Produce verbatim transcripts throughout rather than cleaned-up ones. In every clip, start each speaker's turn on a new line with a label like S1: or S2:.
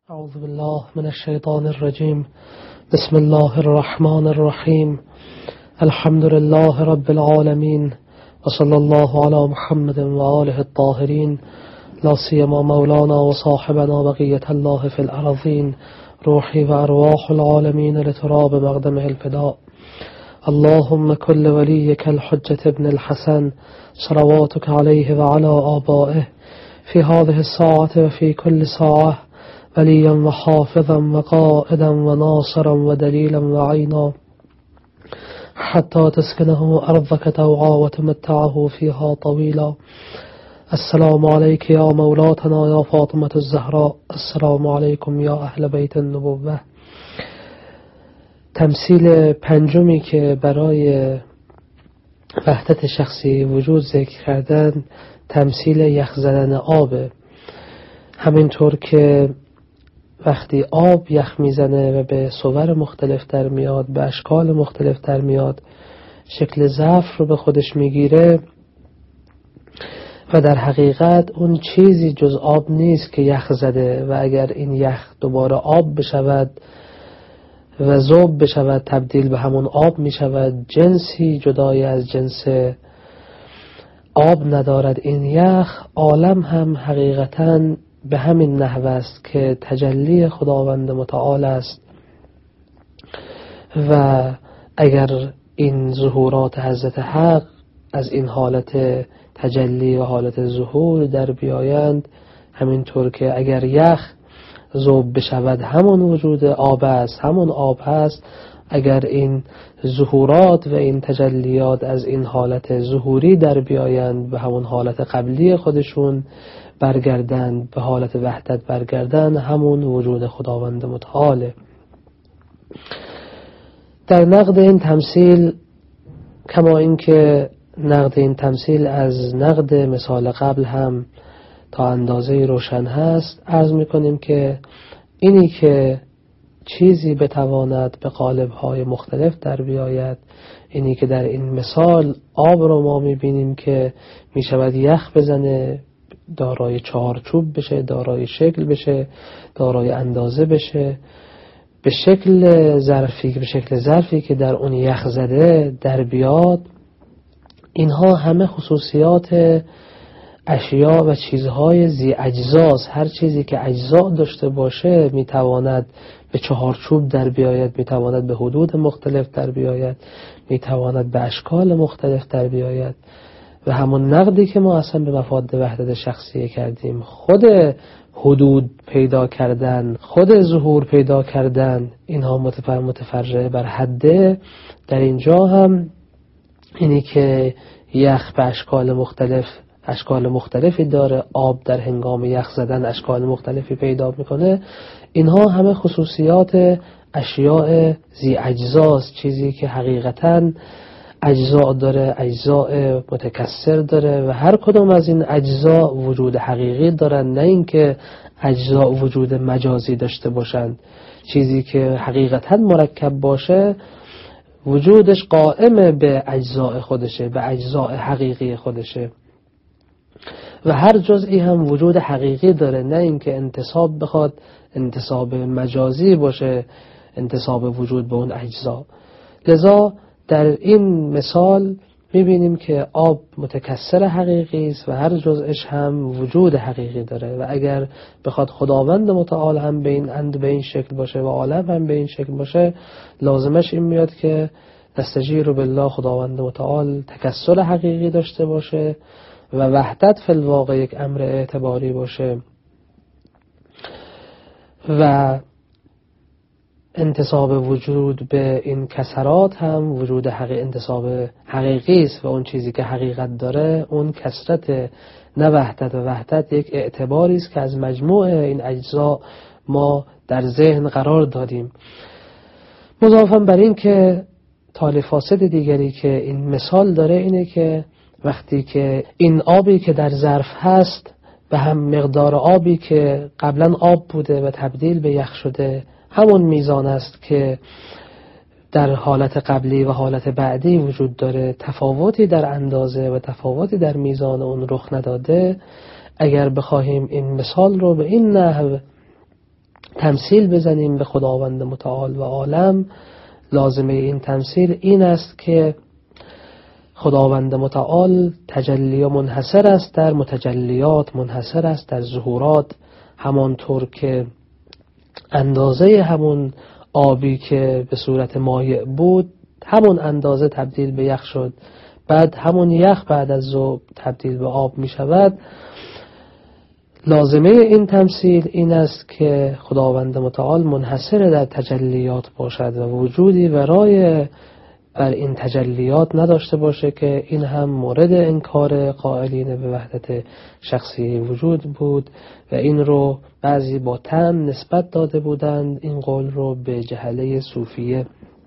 S1: اعوذ بالله من الشیطان الرجیم. بسم الله الرحمن الرحیم. الحمد لله رب العالمین و صلی الله علی محمد و آله الطاهرین، لا سیما مولانا و صاحبنا بقیة الله فی الارضین، روحی و ارواح العالمین لتراب مقدمه الفداء. اللهم كل وليك الحجة ابن الحسن صلواتك عليه وعلى آبائه في هذه الساعة وفي كل ساعة وليا وحافظا وقائدا وناصرا ودليلا وعينا حتى تسكنه أرضك توعا وتمتعه فيها طويلا. السلام عليك يا مولاتنا يا فاطمة الزهراء. السلام عليكم يا أهل بيت النبوة. تمثیل پنجمی که برای وحدت شخصی وجود ذکر کردن تمثیل یخ زدن آبه. همینطور که وقتی آب یخ میزنه و به صور مختلف در میاد، به اشکال مختلف در میاد، شکل ظرف رو به خودش میگیره و در حقیقت اون چیزی جز آب نیست که یخ زده و اگر این یخ دوباره آب بشود و ذوب بشود تبدیل به همون آب می شود، جنسی جدای از جنس آب ندارد این یخ. عالم هم حقیقتاً به همین نحو است که تجلی خداوند متعال است و اگر این ظهورات حضرت حق از این حالت تجلی و حالت ظهور در بیایند، همینطور که اگر یخ ذوب بشود همون وجود آب است، همون آب هست. اگر این ظهورات و این تجلیات از این حالت ظهوری در بیایند به همون حالت قبلی خودشون برگردند، به حالت وحدت برگردند، همون وجود خداوند متعاله. در نقد این تمثیل، کما اینکه نقد این تمثیل از نقد مثال قبل هم تا اندازه روشن هست، عرض میکنیم که اینی که چیزی بتواند به قالب‌های مختلف در بیاید، اینی که در این مثال آب رو ما میبینیم که میشود یخ بزنه، دارای چارچوب بشه، دارای شکل بشه، دارای اندازه بشه، به شکل ظرفی به شکل ظرفی که در اون یخ زده در بیاد. اینها همه خصوصیات اشیا و چیزهای ذی اجزاست. هر چیزی که اجزا داشته باشه میتواند به چهارچوب در بیاید، میتواند به حدود مختلف در بیاید، میتواند به اشکال مختلف در بیاید. و همون نقدی که ما اصلا به مفاد وحدت شخصیه کردیم، خود حدود پیدا کردن، خود ظهور پیدا کردن، اینها متفرع بر حده. در اینجا هم اینی که یخ به اشکال مختلف اشکال مختلفی داره، آب در هنگام یخ زدن اشکال مختلفی پیدا میکنه. اینها همه خصوصیات اشیاء ذی اجزاست، چیزی که حقیقتاً اجزا داره، اجزاء متکثر داره و هر کدام از این اجزا وجود حقیقی دارن، نه اینکه اجزا وجود مجازی داشته باشند. چیزی که حقیقتاً مرکب باشه وجودش قائم به اجزاء خودشه، به اجزاء حقیقی خودشه و هر جزئی هم وجود حقیقی داره، نه اینکه انتساب بخواد انتساب مجازی باشه، انتساب وجود به اون اجزا. لذا در این مثال میبینیم که آب متکثر حقیقی است و هر جزءش هم وجود حقیقی داره و اگر بخواد خداوند متعال هم به این اند به این شکل باشه و عالم هم به این شکل باشه، لازمش این میاد که نستجیر بالله خداوند متعال تکثر حقیقی داشته باشه و وحدت فی الواقع یک امر اعتباری باشه و انتساب وجود به این کسرات هم وجود حقیقی، انتساب حقیقی است و اون چیزی که حقیقت داره اون کسرت، نه وحدت. و وحدت یک اعتباری است که از مجموع این اجزا ما در ذهن قرار دادیم. مضافاً بر این که تالی فاسد دیگری که این مثال داره اینه که وقتی که این آبی که در ظرف هست به هم مقدار آبی که قبلا آب بوده و تبدیل به یخ شده همون میزان است که در حالت قبلی و حالت بعدی وجود داره، تفاوتی در اندازه و تفاوتی در میزان اون رخ نداده. اگر بخواهیم این مثال رو به این نحو تمثیل بزنیم به خداوند متعال و عالم، لازمه این تمثیل این است که خداوند متعال تجلی منحصر است در متجلیات، منحصر است در ظهورات، همانطور که اندازه همون آبی که به صورت مایع بود همون اندازه تبدیل به یخ شد، بعد همون یخ بعد از ذوب تبدیل به آب می شود. لازمه این تمثیل این است که خداوند متعال منحصر در تجلیات باشد و وجودی ورای بر این تجلیات نداشته باشه، که این هم مورد انکار قائلین به وحدت شخصی وجود بود و این رو بعضی با طعن نسبت داده بودند، این قول رو به جهله صوفیه.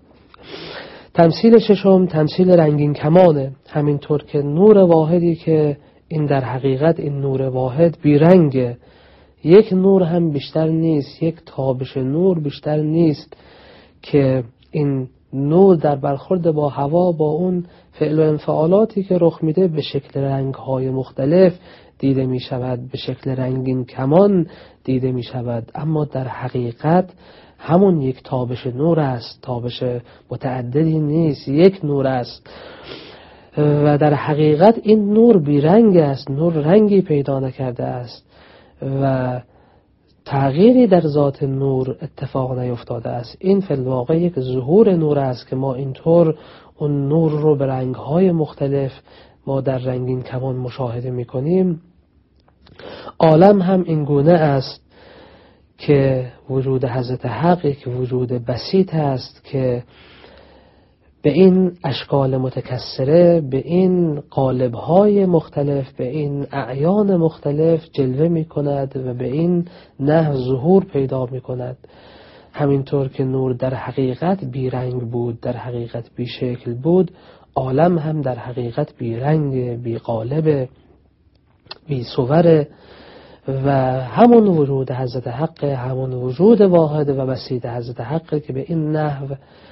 S1: تمثیل ششم تمثیل رنگین کمانه، همینطور که نور واحدی که این در حقیقت این نور واحد بیرنگه، یک نور هم بیشتر نیست، یک تابش نور بیشتر نیست که این نور در برخورد با هوا با اون فعل و انفعالاتی که رخ میده به شکل رنگ‌های مختلف دیده می شود، به شکل رنگین کمان دیده می شود، اما در حقیقت همون یک تابش نور است، تابش متعددی نیست، یک نور است و در حقیقت این نور بیرنگ است، نور رنگی پیدا نکرده است و تغییری در ذات نور اتفاق نیفتاده است. این فی الواقع یک ظهور نور است که ما اینطور اون نور رو به رنگ‌های مختلف ما در رنگین کمان مشاهده می‌کنیم. عالم هم این گونه است که وجود حضرت حق یک وجود بسیط است که به این اشکال متکثره، به این قالب‌های مختلف، به این اعیان مختلف جلوه می‌کند و به این نحو ظهور پیدا می‌کند. همینطور که نور در حقیقت بی رنگ بود، در حقیقت بی شکل بود، عالم هم در حقیقت بی رنگ، بی قالب، بی صور و همون وجود حضرت حق، همون وجود واحد و بسیط حضرت حق که به این نحو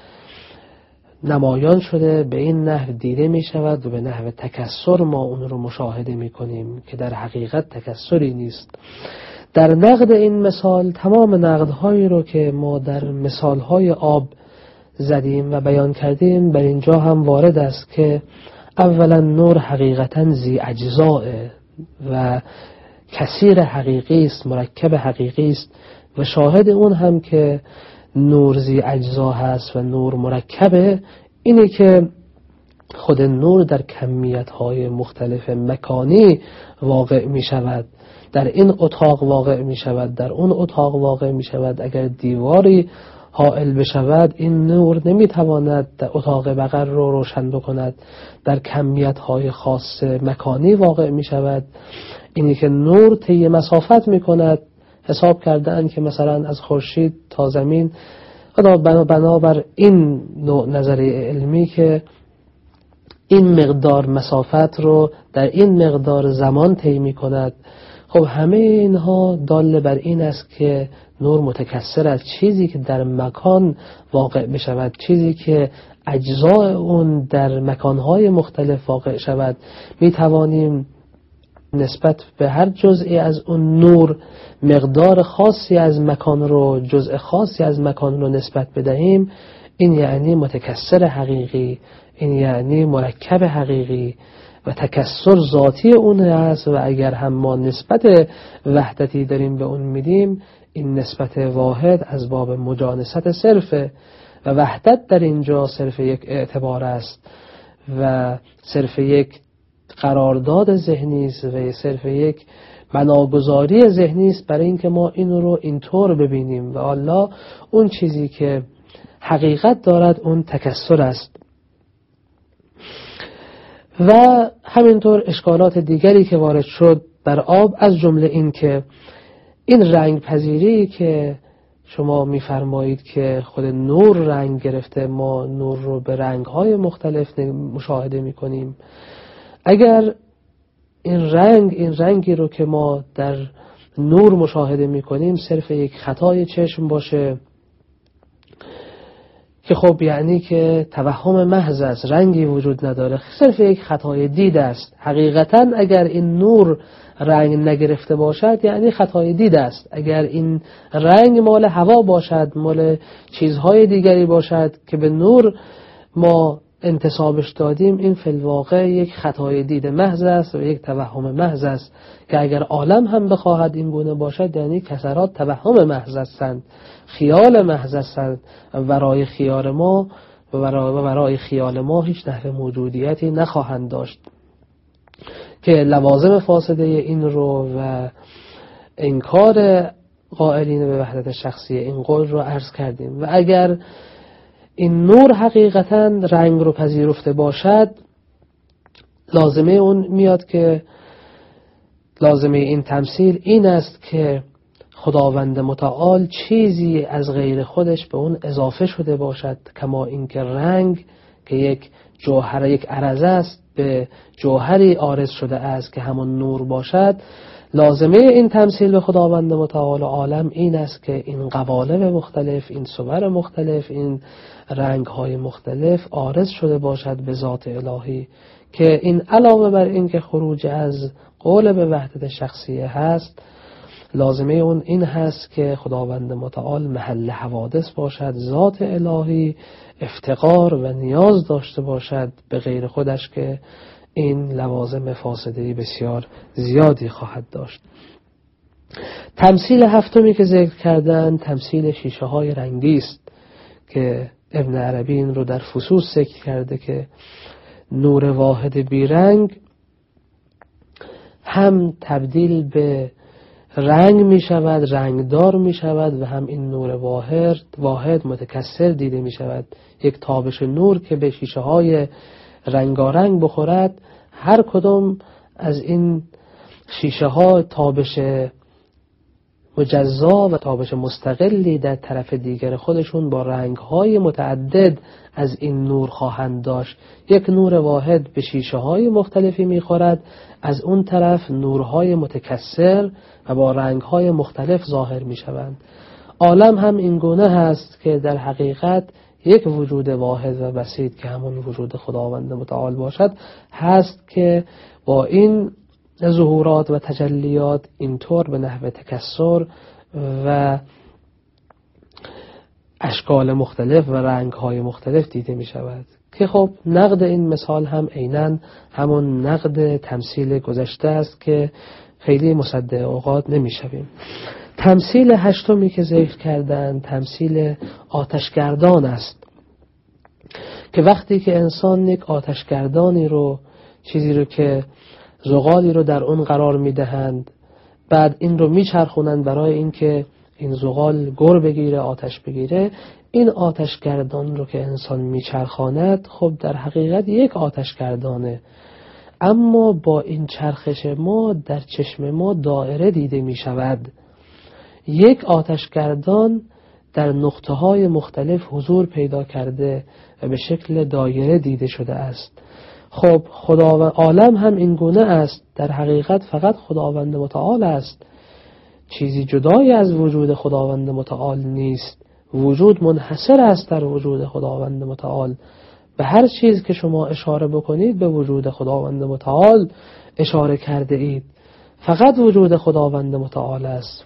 S1: نمایان شده، به این نحو دیده می شود و به نحو تکثر ما اون رو مشاهده می کنیم که در حقیقت تکثری نیست. در نقد این مثال تمام نقدهایی رو که ما در مثالهای آب زدیم و بیان کردیم بر اینجا هم وارد است که اولا نور حقیقتا ذی اجزاء و کثیر حقیقی است، مرکب حقیقی است و شاهد اون هم که نور ذی اجزا هست و نور مرکبه اینه که خود نور در کمیت‌های مختلف مکانی واقع می شود، در این اتاق واقع می شود، در اون اتاق واقع می شود. اگر دیواری حائل بشود این نور نمی تواند در اتاق بغل رو روشن بکند، در کمیت‌های خاص مکانی واقع می شود. اینی که نور طی مسافت می کند، حساب کردن که مثلا از خورشید تا زمین بنابر این نوع نظریه علمی که این مقدار مسافت رو در این مقدار زمان طی می کند. خب همه اینها دال بر این است که نور متکثر است، چیزی که در مکان واقع می شود، چیزی که اجزای اون در مکانهای مختلف واقع شود. می توانیم نسبت به هر جزئی از اون نور مقدار خاصی از مکان رو، جزء خاصی از مکان رو نسبت بدهیم. این یعنی متکثر حقیقی، این یعنی مرکب حقیقی و تکثر ذاتی اون است و اگر هم ما نسبت وحدتی داریم به اون میدیم، این نسبت واحد از باب مجانست صرفه و وحدت در اینجا صرف یک اعتبار است و صرف یک قرارداد ذهنی است و صرف یک بناگذاری ذهنی است برای اینکه ما این رو اینطور ببینیم و الله اون چیزی که حقیقت دارد اون تکثر است. و همینطور اشکالات دیگری که وارد شد بر آب، از جمله این که این رنگ پذیری که شما میفرمایید که خود نور رنگ گرفته، ما نور رو به رنگ‌های مختلف مشاهده می‌کنیم. اگر این رنگ این رنگی رو که ما در نور مشاهده می‌کنیم صرف یک خطای چشم باشه که خب یعنی که توهم محض است، رنگی وجود نداره، صرف یک خطای دید است. حقیقتا اگر این نور رنگ نگرفته باشد یعنی خطای دید است. اگر این رنگ مال هوا باشد، مال چیزهای دیگری باشد که به نور ما انتسابش دادیم، این فی الواقع یک خطای دید محض است و یک توهم محض است که اگر عالم هم بخواهد این گونه باشد یعنی کسرات توهم محض هستند، خیال محض هستند. ورای خیال ما و ورای, ورای خیال ما هیچ نحو موجودیتی نخواهند داشت که لوازم فاسده این رو و انکار قائلین به وحدت شخصی این قول رو عرض کردیم. و اگر این نور حقیقتا رنگ رو پذیرفته باشد، لازمه اون میاد که لازمه این تمثیل این است که خداوند متعال چیزی از غیر خودش به اون اضافه شده باشد، کما اینکه رنگ که یک جوهر، یک عرضه است، به جوهری عارض شده است که همون نور باشد. لازمه این تمثیل به خداوند متعال عالم این است که این قوالب مختلف، این صور مختلف، این رنگ‌های مختلف عارض شده باشد به ذات الهی، که این علاوه بر این که خروج از قول به وحدت شخصیه هست، لازمه اون این هست که خداوند متعال محل حوادث باشد، ذات الهی افتقار و نیاز داشته باشد به غیر خودش که این لوازم فاسده‌ای بسیار زیادی خواهد داشت. تمثیل هفتمی که ذکر کردن تمثیل شیشه های رنگی است که ابن عربی این رو در فصوص ذکر کرده که نور واحد بیرنگ هم تبدیل به رنگ می شود، رنگدار می شود، و هم این نور واحد واحد متکثر دیده می شود. یک تابش نور که به شیشه های رنگارنگ بخورد، هر کدام از این شیشه ها تابش مجزا و تابش مستقلی در طرف دیگر خودشون با رنگ های متعدد از این نور خواهند داشت. یک نور واحد به شیشه های مختلفی میخورد، از اون طرف نورهای متکثر و با رنگ های مختلف ظاهر میشوند. عالم هم این گونه هست که در حقیقت یک وجود واحد و بسیط که همون وجود خداوند متعال باشد هست که با این ظهورات و تجلیات اینطور به نحو تکثر و اشکال مختلف و رنگ‌های مختلف دیده می شود که خب نقد این مثال هم عیناً همون نقد تمثیل گذشته است که خیلی مصدق اوقات نمی شویم. تمثیل هشتمی که ذکر کردن تمثیل آتشگردان است که وقتی که انسان یک آتشگردانی رو، چیزی رو که زغالی رو در اون قرار میدهند، بعد این رو میچرخونند برای اینکه این زغال گر بگیره، آتش بگیره، این آتشگردان رو که انسان میچرخاند خب در حقیقت یک آتشگردانه، اما با این چرخش ما در چشم ما دایره دیده میشود. یک آتشگردان در نقطه های مختلف حضور پیدا کرده و به شکل دایره دیده شده است. خب خداوند عالم هم این گونه است، در حقیقت فقط خداوند متعال است، چیزی جدای از وجود خداوند متعال نیست. وجود منحصر است در وجود خداوند متعال. به هر چیز که شما اشاره بکنید به وجود خداوند متعال اشاره کرده اید. فقط وجود خداوند متعال است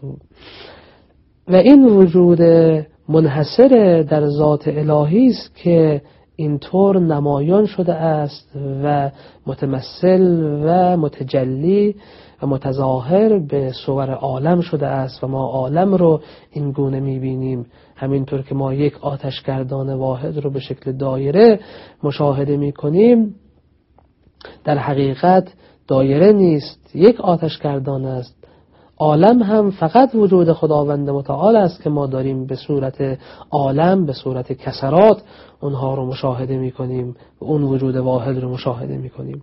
S1: و این وجود منحصر در ذات الهی است که اینطور نمایان شده است و متمثل و متجلی و متظاهر به صور عالم شده است و ما عالم رو این گونه میبینیم. همینطور که ما یک آتشگردان واحد رو به شکل دایره مشاهده میکنیم، در حقیقت دایره نیست، یک آتشگردان است. عالم هم فقط وجود خداوند متعال است که ما داریم به صورت عالم، به صورت کسرات اونها رو مشاهده میکنیم و اون وجود واحد رو مشاهده میکنیم.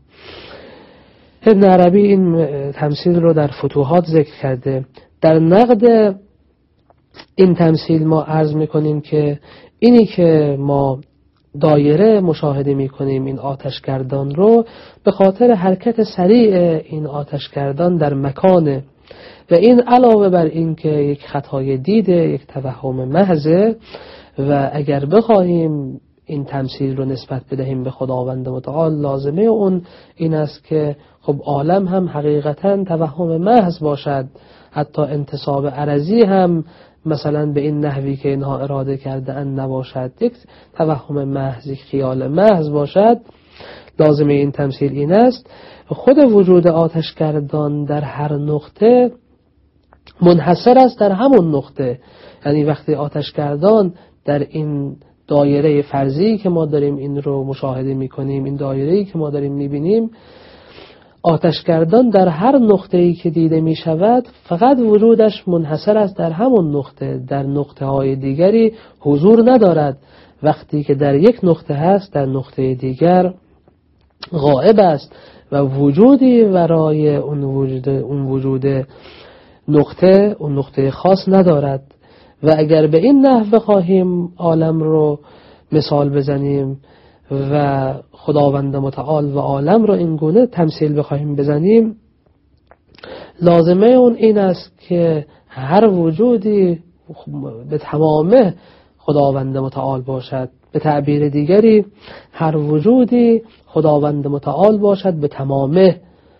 S1: ابن عربی این تمثیل رو در فتوحات ذکر کرده. در نقد این تمثیل ما عرض میکنیم که اینی که ما دایره مشاهده میکنیم، این آتشگردان رو، به خاطر حرکت سریع این آتشگردان در مکانه و این علاوه بر این که یک خطای دیده، یک توهم محضه، و اگر بخواهیم این تمثیل رو نسبت بدهیم به خداوند متعال، لازمه اون این است که خب عالم هم حقیقتا توهم محض باشد، حتی انتصاب عرضی هم مثلا به این نحوی که اینها اراده کرده ان نباشد، یک توهم محض، یک خیال محض باشد. لازمه این تمثیل این است خود وجود آتشگردان در هر نقطه منحصر است در همون نقطه. یعنی وقتی آتشگردان در این دایره فرضی که ما داریم این رو مشاهده میکنیم، این دایره‌ای که ما داریم میبینیم، آتشگردان در هر نقطه‌ای که دیده میشود فقط وجودش منحصر است در همون نقطه، در نقطه های دیگری حضور ندارد. وقتی که در یک نقطه هست در نقطه دیگر غائب است و وجودی ورای اون وجود اون وجود نقطه اون نقطه خاص ندارد. و اگر به این نحو بخواهیم عالم رو مثال بزنیم و خداوند متعال و عالم رو این گونه تمثیل بخواهیم بزنیم، لازمه اون این است که هر وجودی به تمامه خداوند متعال باشد. به تعبیر دیگری هر وجودی خداوند متعال باشد به تمامه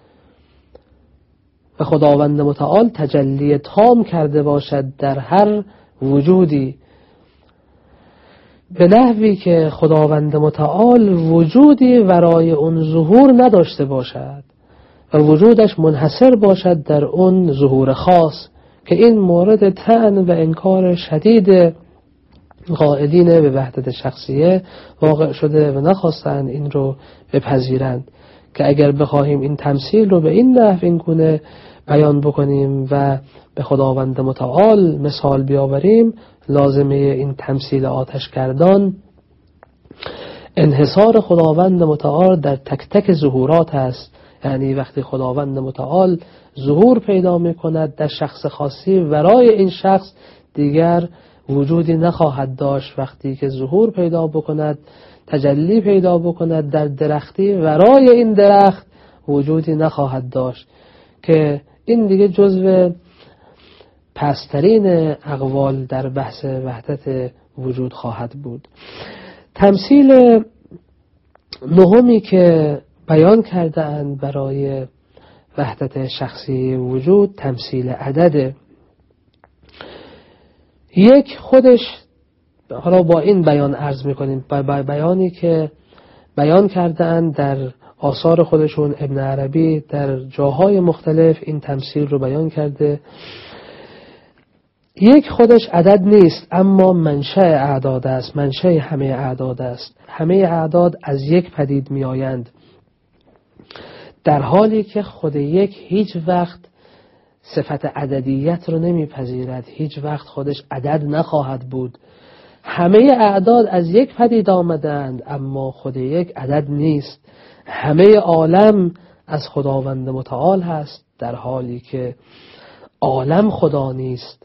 S1: و خداوند متعال تجلی تام کرده باشد در هر وجودی، به نحوی که خداوند متعال وجودی ورای اون ظهور نداشته باشد و وجودش منحصر باشد در اون ظهور خاص، که این مورد طعن و انکار شدید قائلین به وحدت شخصیه واقع شده و نخواستند این رو بپذیرند. که اگر بخواهیم این تمثیل رو به این نحو این گونه بیان بکنیم و به خداوند متعال مثال بیاوریم، لازمه این تمثیل آتشگردان انحصار خداوند متعال در تک تک ظهورات است. یعنی وقتی خداوند متعال ظهور پیدا می کند در شخص خاصی، ورای این شخص دیگر وجودی نخواهد داشت. وقتی که ظهور پیدا بکند، تجلی پیدا بکند در درختی، ورای این درخت وجودی نخواهد داشت، که این دیگه جزو پسترین اقوال در بحث وحدت وجود خواهد بود. تمثیل نهمی که بیان کرده اند برای وحدت شخصی وجود تمثیل عدده. یک خودش، حالا با این بیان عرض میکنیم، با بیانی که بیان کرده اند در آثار خودشون، ابن عربی در جاهای مختلف این تمثیل رو بیان کرده. یک خودش عدد نیست، اما منشأ اعداد است، منشأ همه اعداد است. همه اعداد از یک پدید می آیند، در حالی که خود یک هیچ وقت صفت عددیت رو نمی پذیرد، هیچ وقت خودش عدد نخواهد بود. همه اعداد از یک پدید آمدند، اما خود یک عدد نیست. همه عالم از خداوند متعال هست، در حالی که عالم خدا نیست.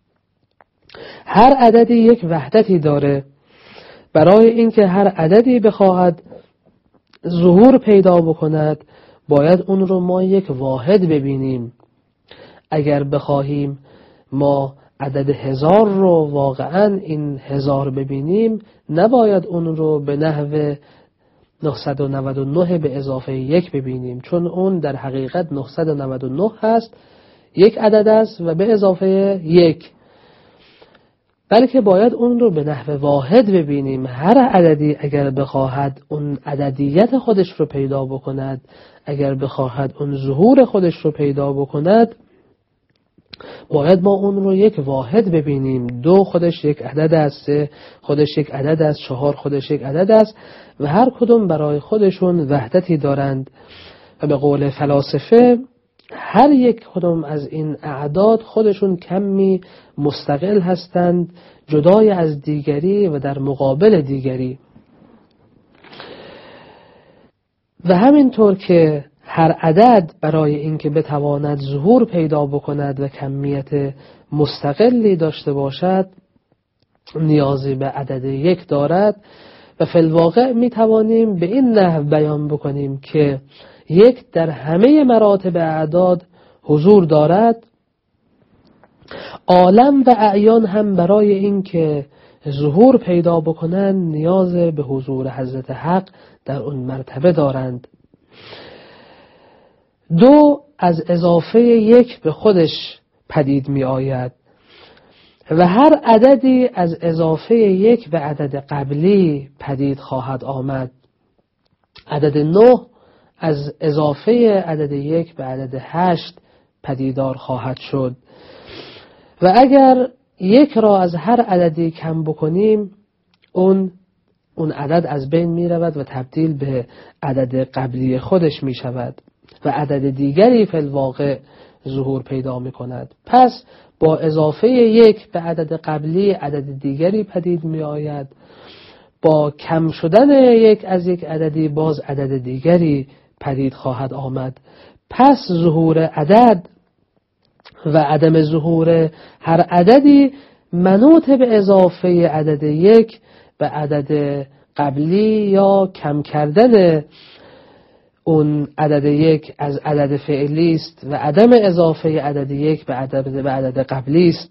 S1: هر عددی یک وحدتی داره. برای اینکه هر عددی بخواهد ظهور پیدا بکند، باید اون رو ما یک واحد ببینیم. اگر بخواهیم ما عدد هزار رو واقعا این هزار ببینیم، نباید اون رو به نحو نهصد و نود و نه به اضافه یک ببینیم، چون اون در حقیقت نهصد و نود و نه هست، یک عدد است و به اضافه یک، بلکه باید اون رو به نحو واحد ببینیم. هر عددی اگر بخواهد اون عددیت خودش رو پیدا بکند، اگر بخواهد اون ظهور خودش رو پیدا بکند، باید ما اون رو یک واحد ببینیم. دو خودش یک عدد است، سه خودش یک عدد است، چهار خودش یک عدد است و هر کدوم برای خودشون وحدتی دارند. و به قول فلاسفه هر یک کدوم از این اعداد خودشون کمی مستقل هستند، جدای از دیگری و در مقابل دیگری. و همینطور که هر عدد برای اینکه بتواند ظهور پیدا بکند و کمیت مستقلی داشته باشد نیازی به عدد یک دارد، و فی الواقع می توانیم به این نحو بیان بکنیم که یک در همه مراتب اعداد حضور دارد. عالم و اعیان هم برای اینکه ظهور پیدا بکنند نیاز به حضور حضرت حق در اون مرتبه دارند. دو از اضافه یک به خودش پدید می آید و هر عددی از اضافه یک به عدد قبلی پدید خواهد آمد. عدد نه از اضافه عدد یک به عدد هشت پدیدار خواهد شد و اگر یک را از هر عددی کم بکنیم اون اون عدد از بین می رود و تبدیل به عدد قبلی خودش می شود و عدد دیگری فی الواقع ظهور پیدا می کند. پس با اضافه یک به عدد قبلی عدد دیگری پدید می آید، با کم شدن یک از یک عددی باز عدد دیگری پدید خواهد آمد. پس ظهور عدد و عدم ظهور هر عددی منوط به اضافه عدد یک به عدد قبلی یا کم کردن اون عدد یک از عدد فعلی است و عدم اضافه عدد یک به عدد به عدد قبلی است.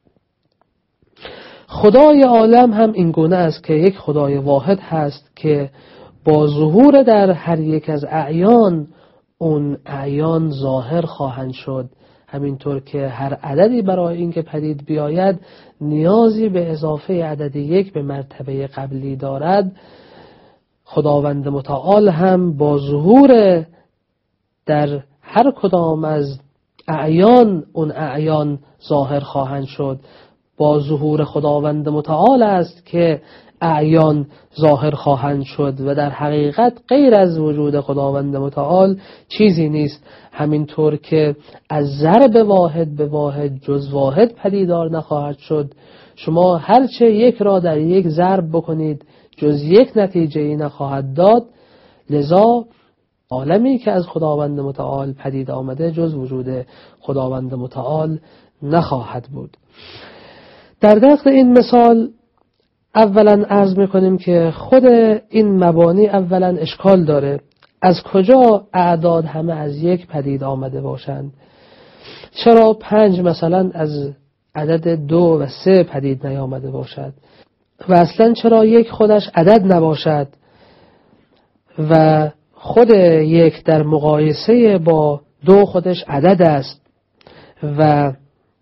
S1: خدای عالم هم این گونه است که یک خدای واحد هست که با ظهور در هر یک از اعیان اون اعیان ظاهر خواهند شد، همینطور که هر عددی برای اینکه پدید بیاید نیازی به اضافه عدد یک به مرتبه قبلی دارد. خداوند متعال هم با ظهور در هر کدام از اعیان اون اعیان ظاهر خواهند شد. با ظهور خداوند متعال است که اعیان ظاهر خواهند شد و در حقیقت غیر از وجود خداوند متعال چیزی نیست، همینطور که از ضرب واحد به واحد جز واحد پدیدار نخواهد شد. شما هرچه یک را در یک ضرب بکنید جز یک نتیجه ای نخواهد داد، لذا عالمی که از خداوند متعال پدید آمده جز وجود خداوند متعال نخواهد بود. در دقت این مثال اولا عرض میکنیم که خود این مبانی اولا اشکال داره. از کجا اعداد همه از یک پدید آمده باشند؟ چرا پنج مثلا از عدد دو و سه پدید نیامده باشد؟ و اصلا چرا یک خودش عدد نباشد و خود یک در مقایسه با دو خودش عدد است و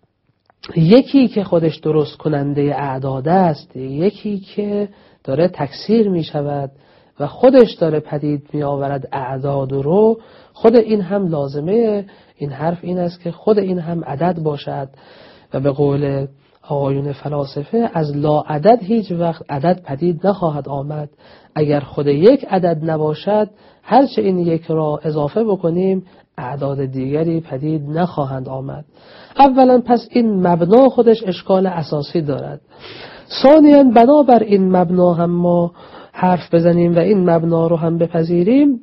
S1: یکی که خودش درست کننده اعداد است، یکی که داره تکثیر می شود و خودش داره پدید می آورد اعداد رو. خود این هم لازمه این حرف این است که خود این هم عدد باشد و به قول آقایون فلاسفه از لا عدد هیچ وقت عدد پدید نخواهد آمد. اگر خود یک عدد نباشد هرچه این یک را اضافه بکنیم اعداد دیگری پدید نخواهند آمد. اولا پس این مبنا خودش اشکال اساسی دارد. ثانیاً بنابر این مبنا هم ما حرف بزنیم و این مبنا رو هم بپذیریم،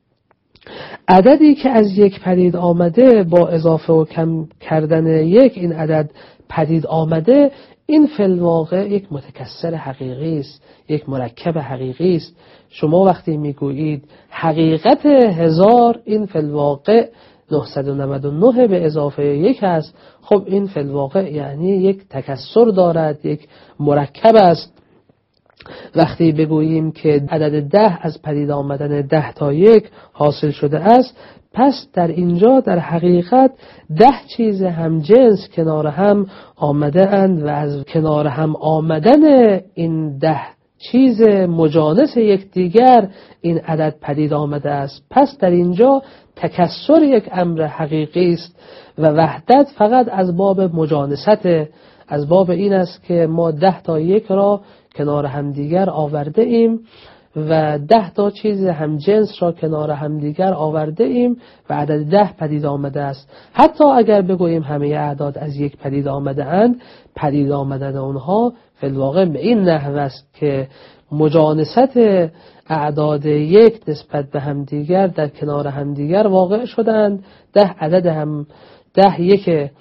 S1: عددی که از یک پدید آمده با اضافه و کم کردن یک این عدد پدید آمده، این فی الواقع یک متکثر حقیقی است، یک مرکب حقیقی است. شما وقتی میگویید حقیقت هزار، این فی الواقع نهصد و نود و نه به اضافه یک است. خب این فی الواقع یعنی یک تکثر دارد، یک مرکب است. وقتی بگوییم که عدد ده از پدید آمدن ده تا یک حاصل شده است، پس در اینجا در حقیقت ده چیز هم جنس کنار هم آمده اند و از کنار هم آمدن این ده چیز مجانس یک دیگر این عدد پدید آمده است. پس در اینجا تکثر یک امر حقیقی است و وحدت فقط از باب مجانست، از باب این است که ما ده تا یک را کنار همدیگر آورده ایم و ده تا چیز هم جنس را کنار همدیگر آورده ایم و عدد ده پدید آمده است. حتی اگر بگوییم همه اعداد از یک پدید آمده اند، پدید آمدن اونها فی الواقع به این نحو است که مجانست اعداد یک نسبت به همدیگر در کنار همدیگر واقع شدند. ده عدد هم ده یک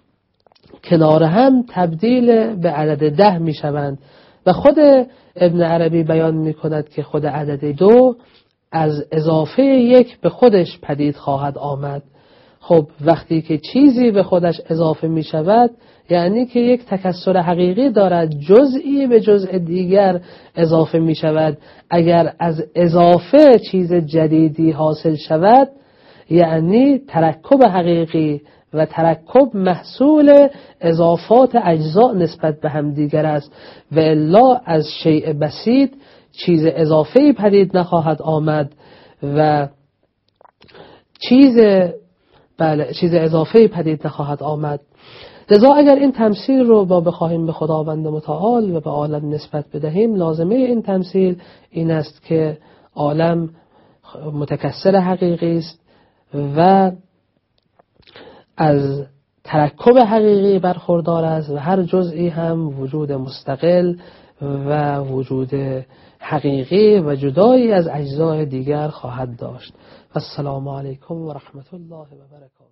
S1: کنار هم تبدیل به عدد ده می شوند و خود ابن عربی بیان می کند که خود عدد دو از اضافه یک به خودش پدید خواهد آمد. خب وقتی که چیزی به خودش اضافه می شود یعنی که یک تکثر حقیقی دارد، جزئی به جزء دیگر اضافه می شود. اگر از اضافه چیز جدیدی حاصل شود یعنی ترکب حقیقی و ترکب محصول اضافات اجزاء نسبت به هم دیگر است و الا از شیء بسیط چیز اضافه‌ای پدید نخواهد آمد و چیز بله چیز اضافه‌ای پدید نخواهد آمد. لذا اگر این تمثیل رو با بخواهیم به خداوند متعال و به عالم نسبت بدهیم، لازمه این تمثیل این است که عالم متکثر حقیقی است و از ترکب حقیقی برخوردار است و هر جزئی هم وجود مستقل و وجود حقیقی و جدایی از اجزای دیگر خواهد داشت. السلام علیکم و رحمت الله و برکاته.